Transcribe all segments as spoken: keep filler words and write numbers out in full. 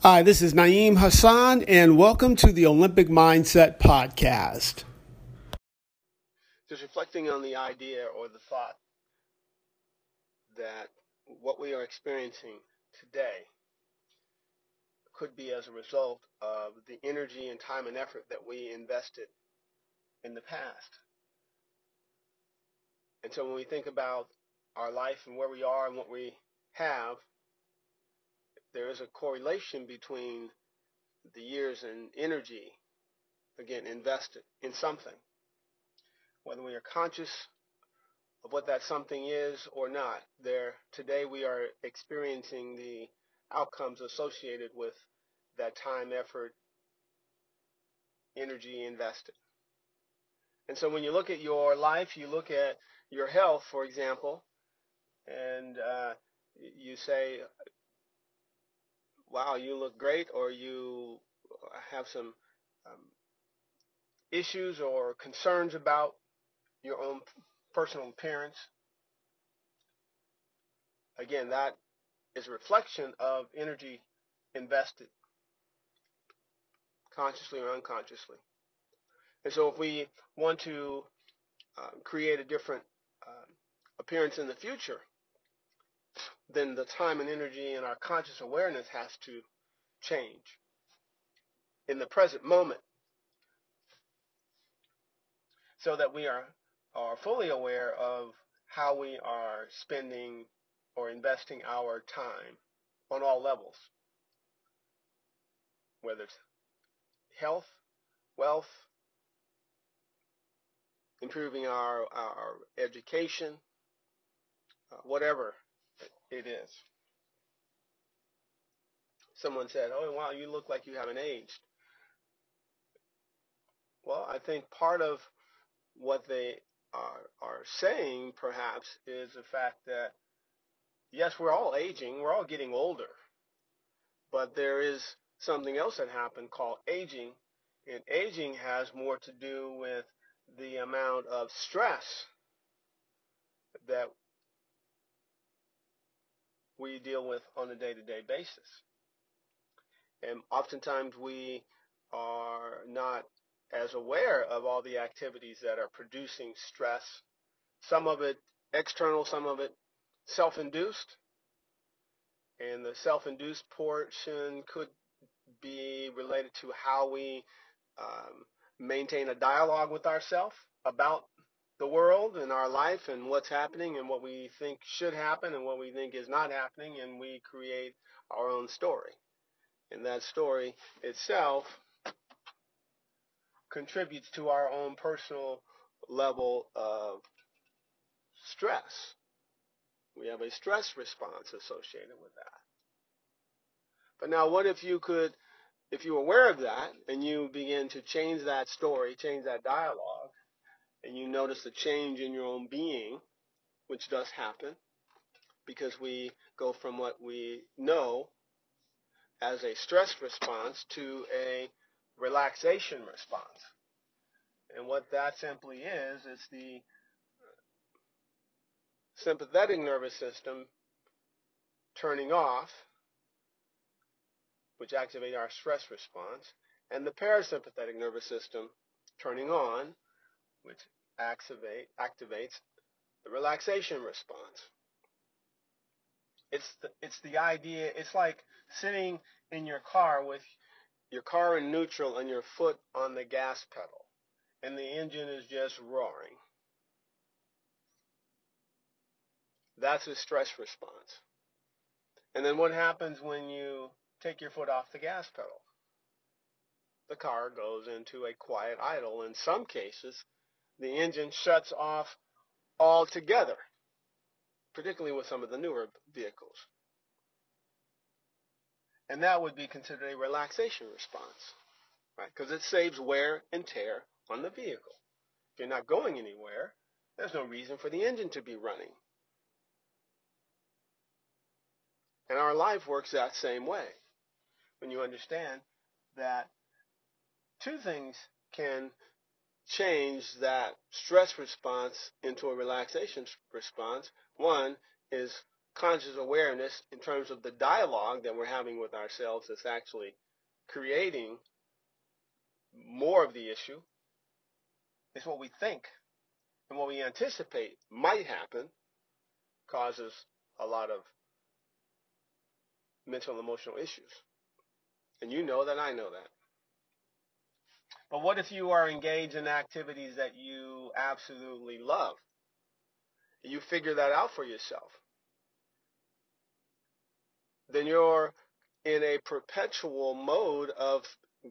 Hi, this is Naeem Hassan, and welcome to the Olympic Mindset Podcast. Just reflecting on the idea or the thought that what we are experiencing today could be as a result of the energy and time and effort that we invested in the past. And so when we think about our life and where we are and what we have, there is a correlation between the years and energy, again, invested in something. Whether we are conscious of what that something is or not, there today we are experiencing the outcomes associated with that time, effort, energy invested. And so when you look at your life, you look at your health, for example, and uh, you say, wow, you look great, or you have some um, issues or concerns about your own personal appearance. Again, that is a reflection of energy invested, consciously or unconsciously. And so if we want to uh, create a different uh, appearance in the future, then the time and energy and our conscious awareness has to change in the present moment so that we are, are fully aware of how we are spending or investing our time on all levels, whether it's health, wealth, improving our, our education, uh, whatever it is. Someone said, oh, wow, you look like you haven't aged. Well, I think part of what they are, are saying, perhaps, is the fact that, yes, we're all aging, we're all getting older, but there is something else that happened called aging, and aging has more to do with the amount of stress that we deal with on a day-to-day basis. And oftentimes we are not as aware of all the activities that are producing stress, some of it external, some of it self-induced. And the self-induced portion could be related to how we um, maintain a dialogue with ourselves about the world and our life and what's happening and what we think should happen and what we think is not happening, and we create our own story. And that story itself contributes to our own personal level of stress. We have a stress response associated with that. But now what if you could, if you're aware of that and you begin to change that story, change that dialogue, and you notice a change in your own being, which does happen because we go from what we know as a stress response to a relaxation response. And what that simply is, is the sympathetic nervous system turning off, which activates our stress response, and the parasympathetic nervous system turning on, which activate, activates the relaxation response. It's the, it's the idea, it's like sitting in your car with your car in neutral and your foot on the gas pedal, and the engine is just roaring. That's a stress response. And then what happens when you take your foot off the gas pedal? The car goes into a quiet idle. In some cases, the engine shuts off altogether, particularly with some of the newer vehicles. And that would be considered a relaxation response, right? Because it saves wear and tear on the vehicle. If you're not going anywhere, there's no reason for the engine to be running. And our life works that same way. When you understand that two things can change that stress response into a relaxation response. One is conscious awareness in terms of the dialogue that we're having with ourselves that's actually creating more of the issue. It's what we think and what we anticipate might happen causes a lot of mental and emotional issues. And you know that, I know that. But what if you are engaged in activities that you absolutely love? You figure that out for yourself. Then you're in a perpetual mode of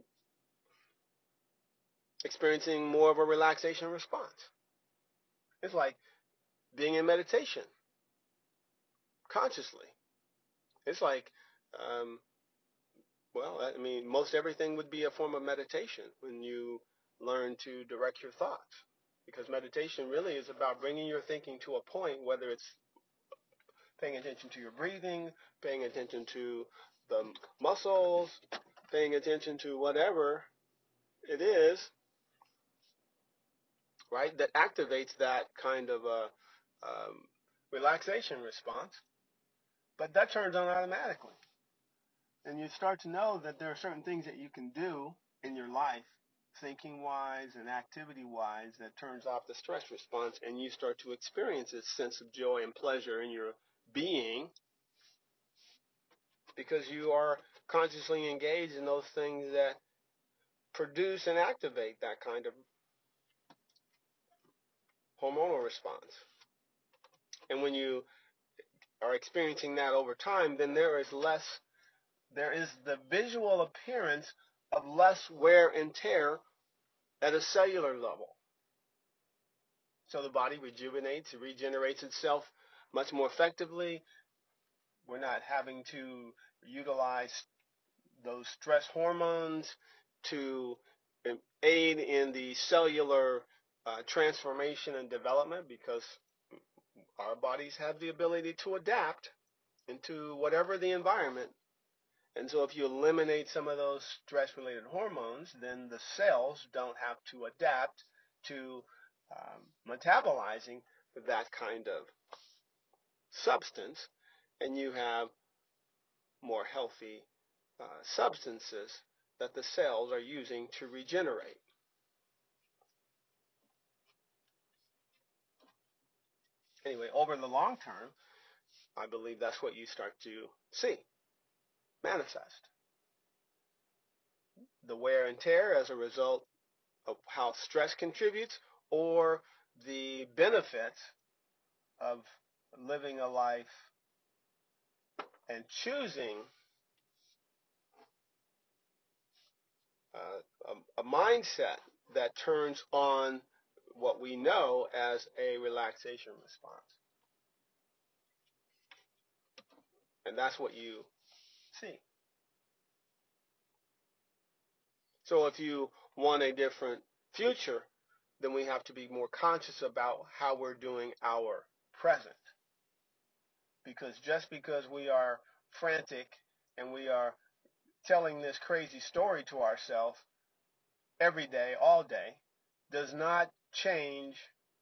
experiencing more of a relaxation response. It's like being in meditation consciously. It's like, um, well, I mean, most everything would be a form of meditation when you learn to direct your thoughts. Because meditation really is about bringing your thinking to a point, whether it's paying attention to your breathing, paying attention to the muscles, paying attention to whatever it is, right, that activates that kind of a um, relaxation response. But that turns on automatically. And you start to know that there are certain things that you can do in your life, thinking-wise and activity-wise, that turns off the stress response, and you start to experience this sense of joy and pleasure in your being because you are consciously engaged in those things that produce and activate that kind of hormonal response. And when you are experiencing that over time, then there is less, there is the visual appearance of less wear and tear at a cellular level. So the body rejuvenates, it regenerates itself much more effectively. We're not having to utilize those stress hormones to aid in the cellular uh, transformation and development because our bodies have the ability to adapt into whatever the environment. And so if you eliminate some of those stress-related hormones, then the cells don't have to adapt to um, metabolizing that kind of substance, and you have more healthy uh, substances that the cells are using to regenerate. Anyway, over the long term, I believe that's what you start to see manifest. The wear and tear as a result of how stress contributes, or the benefits of living a life and choosing uh, a, a mindset that turns on what we know as a relaxation response. And that's what you see. So if you want a different future, then we have to be more conscious about how we're doing our present. Because just because we are frantic and we are telling this crazy story to ourselves every day, all day, does not change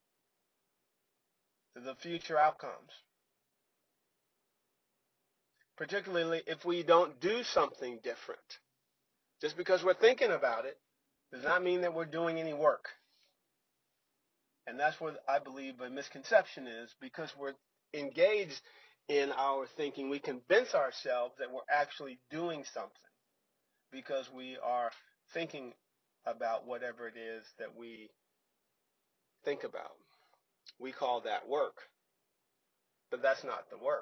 the future outcomes. Particularly if we don't do something different. Just because we're thinking about it does not mean that we're doing any work. And that's what I believe a misconception is, because we're engaged in our thinking, we convince ourselves that we're actually doing something because we are thinking about whatever it is that we think about. We call that work, but that's not the work.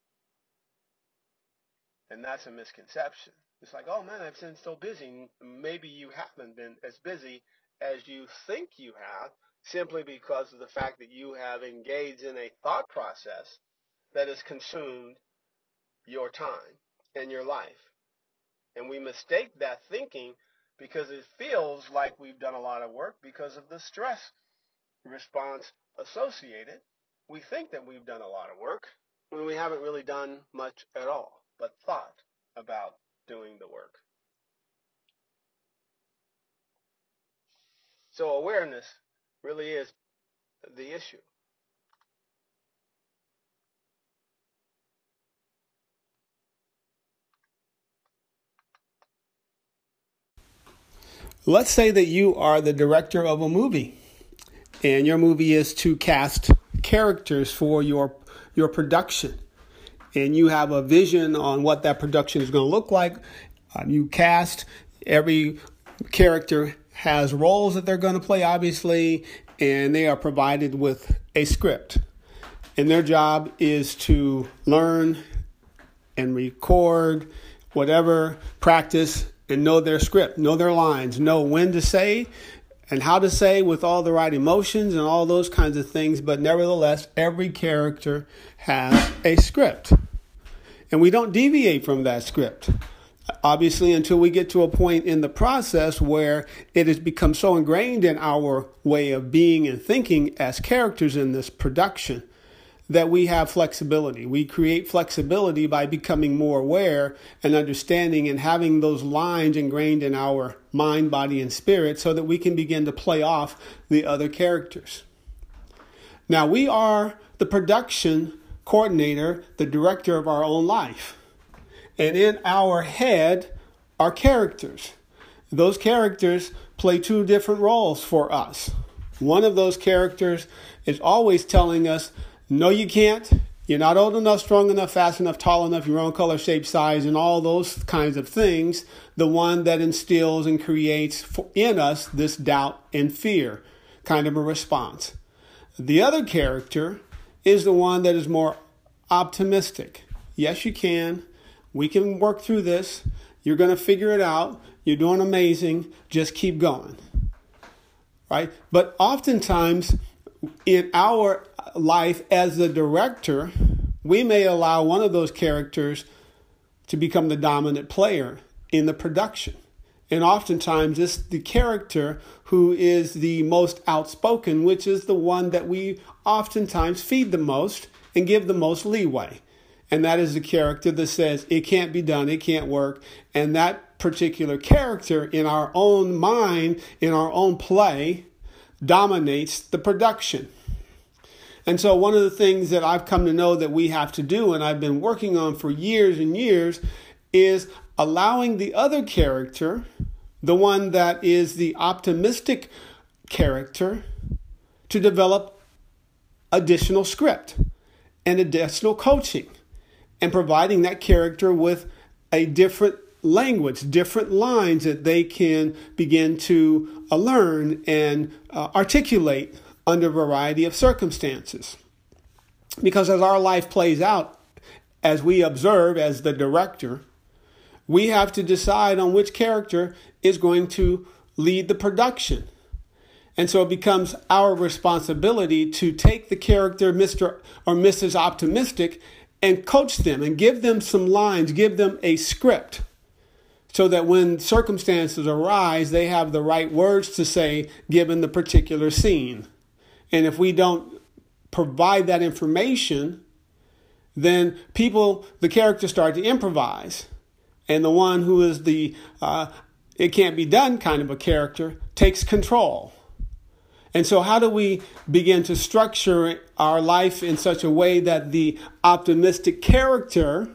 And that's a misconception. It's like, oh man, I've been so busy. Maybe you haven't been as busy as you think you have, simply because of the fact that you have engaged in a thought process that has consumed your time and your life. And we mistake that thinking because it feels like we've done a lot of work because of the stress response associated. We think that we've done a lot of work when we haven't really done much at all, but thought about doing the work. So awareness really is the issue. Let's say that you are the director of a movie, and your movie is to cast characters for your your production, and you have a vision on what that production is going to look like. Uh, you cast, every character has roles that they're going to play, obviously, and they are provided with a script. And their job is to learn and record whatever, practice, and know their script, know their lines, know when to say and how to say with all the right emotions and all those kinds of things. But nevertheless, every character has a script. And we don't deviate from that script, obviously, until we get to a point in the process where it has become so ingrained in our way of being and thinking as characters in this production that we have flexibility. We create flexibility by becoming more aware and understanding and having those lines ingrained in our mind, body, and spirit so that we can begin to play off the other characters. Now, we are the production coordinator, the director of our own life. And in our head are characters. Those characters play two different roles for us. One of those characters is always telling us, no, you can't. You're not old enough, strong enough, fast enough, tall enough, your own color, shape, size, and all those kinds of things. The one that instills and creates in us this doubt and fear kind of a response. The other character is the one that is more optimistic. Yes, you can. We can work through this. You're going to figure it out. You're doing amazing. Just keep going. Right? But oftentimes in our life as the director, we may allow one of those characters to become the dominant player in the production. And oftentimes it's the character who is the most outspoken, which is the one that we oftentimes feed the most and give the most leeway. And that is the character that says it can't be done, it can't work. And that particular character in our own mind, in our own play, dominates the production. And so one of the things that I've come to know that we have to do, and I've been working on for years and years, is allowing the other character, the one that is the optimistic character, to develop additional script and additional coaching, and providing that character with a different language, different lines that they can begin to uh, learn and uh, articulate under a variety of circumstances. Because as our life plays out, as we observe as the director, we have to decide on which character is going to lead the production. And so it becomes our responsibility to take the character Mister or Missus Optimistic and coach them and give them some lines, give them a script, so that when circumstances arise, they have the right words to say given the particular scene. And if we don't provide that information, then people, the characters start to improvise. And the one who is the uh, it can't be done kind of a character takes control. And so how do we begin to structure our life in such a way that the optimistic character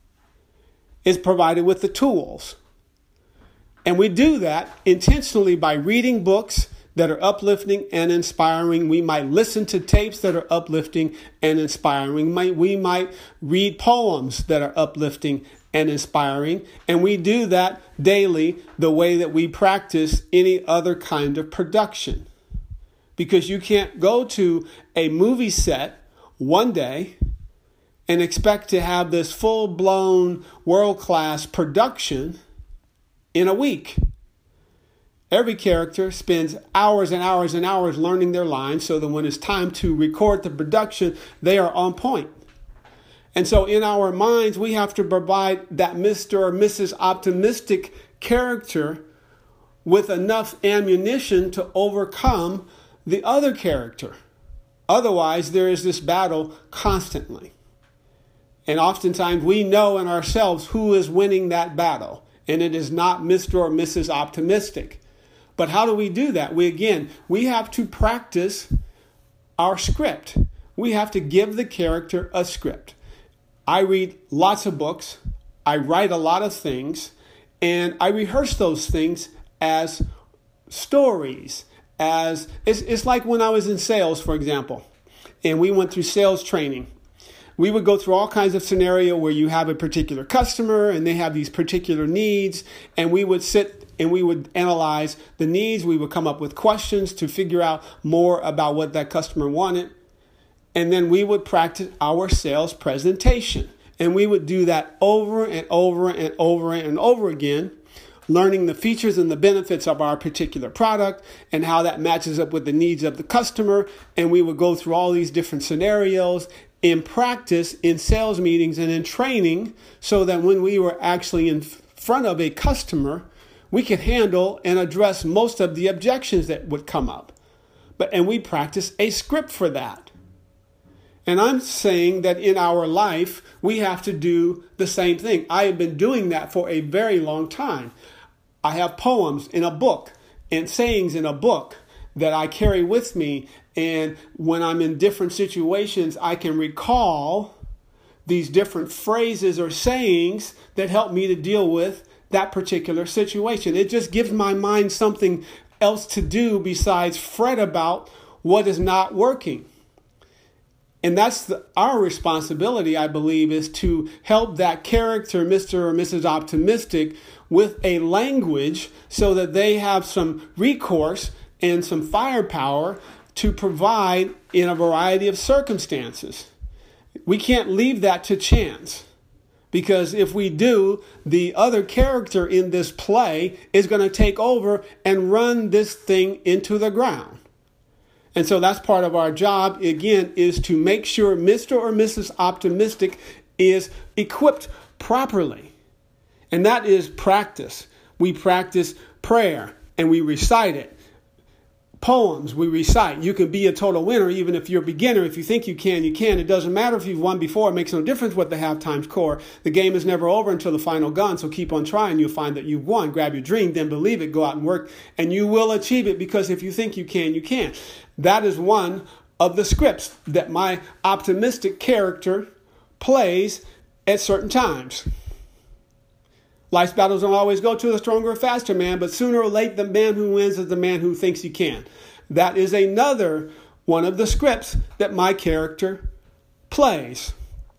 is provided with the tools? And we do that intentionally by reading books that are uplifting and inspiring. We might listen to tapes that are uplifting and inspiring. We might read poems that are uplifting and inspiring. And we do that daily the way that we practice any other kind of production. Because you can't go to a movie set one day and expect to have this full-blown world-class production in a week. Every character spends hours and hours and hours learning their lines so that when it's time to record the production, they are on point. And so in our minds, we have to provide that Mister or Missus Optimistic character with enough ammunition to overcome the other character. Otherwise, there is this battle constantly. And oftentimes we know in ourselves who is winning that battle. And it is not Mister or Missus Optimistic. But how do we do that? We, again, we have to practice our script. We have to give the character a script. I read lots of books. I write a lot of things. And I rehearse those things as stories as, it's, it's like when I was in sales, for example, and we went through sales training. We would go through all kinds of scenario where you have a particular customer and they have these particular needs, and we would sit and we would analyze the needs. We would come up with questions to figure out more about what that customer wanted. And then we would practice our sales presentation. And we would do that over and over and over and over again, learning the features and the benefits of our particular product and how that matches up with the needs of the customer. And we would go through all these different scenarios in practice, in sales meetings and in training, so that when we were actually in front of a customer, we could handle and address most of the objections that would come up. But and we practice a script for that. And I'm saying that in our life, we have to do the same thing. I have been doing that for a very long time. I have poems in a book and sayings in a book that I carry with me. And when I'm in different situations, I can recall these different phrases or sayings that help me to deal with that particular situation. It just gives my mind something else to do besides fret about what is not working. And that's the, our responsibility, I believe, is to help that character, Mister or Missus Optimistic, with a language so that they have some recourse and some firepower to provide in a variety of circumstances. We can't leave that to chance, because if we do, the other character in this play is going to take over and run this thing into the ground. And so that's part of our job, again, is to make sure Mister or Missus Optimistic is equipped properly. And that is practice. We practice prayer and we recite it. Poems we recite. You can be a total winner even if you're a beginner. If you think you can, you can. It doesn't matter if you've won before. It makes no difference what the halftime score. The game is never over until the final gun. So keep on trying. You'll find that you've won. Grab your dream, then believe it. Go out and work, and you will achieve it, because if you think you can, you can. That is one of the scripts that my optimistic character plays at certain times. Life's battles don't always go to the stronger or faster man, but sooner or later, the man who wins is the man who thinks he can. That is another one of the scripts that my character plays.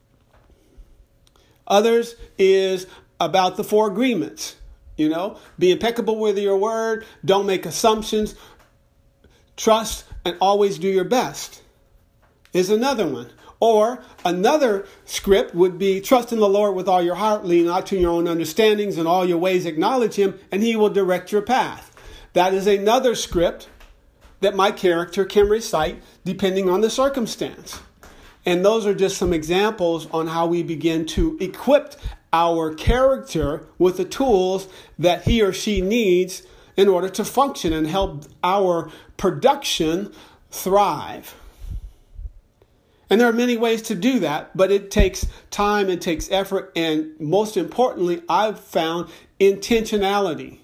Others is about the four agreements. You know, be impeccable with your word, don't make assumptions, trust, and always do your best is another one. Or another script would be trust in the Lord with all your heart, lean not to your own understandings, and all your ways acknowledge him, and he will direct your path. That is another script that my character can recite depending on the circumstance. And those are just some examples on how we begin to equip our character with the tools that he or she needs in order to function and help our production thrive. And there are many ways to do that, but it takes time, it takes effort, and most importantly, I've found intentionality.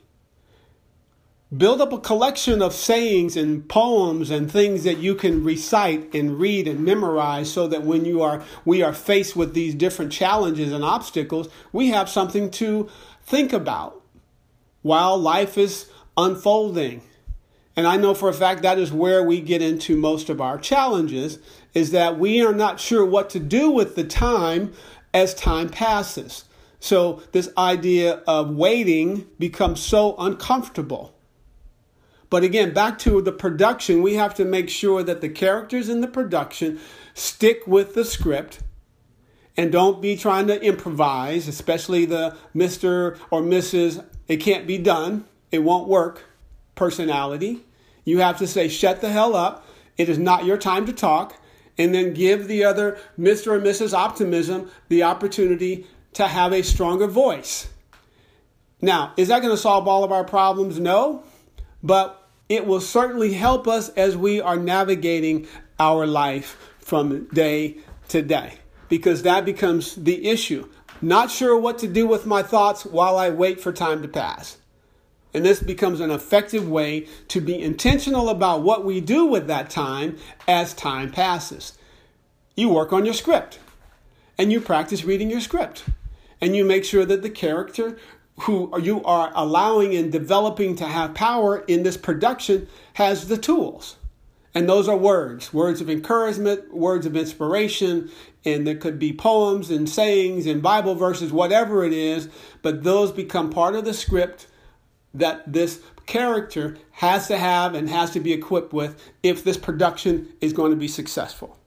Build up a collection of sayings and poems and things that you can recite and read and memorize, so that when you are we are faced with these different challenges and obstacles, we have something to think about while life is unfolding. And I know for a fact that is where we get into most of our challenges, is that we are not sure what to do with the time as time passes. So this idea of waiting becomes so uncomfortable. But again, back to the production, we have to make sure that the characters in the production stick with the script and don't be trying to improvise, especially the Mister or Missus It can't be done, it won't work personality. You have to say, shut the hell up. It is not your time to talk. And then give the other Mister or Missus Optimism the opportunity to have a stronger voice. Now, is that going to solve all of our problems? No. But it will certainly help us as we are navigating our life from day to day. Because that becomes the issue. Not sure what to do with my thoughts while I wait for time to pass. And this becomes an effective way to be intentional about what we do with that time as time passes. You work on your script and you practice reading your script and you make sure that the character who you are allowing and developing to have power in this production has the tools. And those are words, words of encouragement, words of inspiration, and there could be poems and sayings and Bible verses, whatever it is, but those become part of the script that this character has to have and has to be equipped with if this production is going to be successful.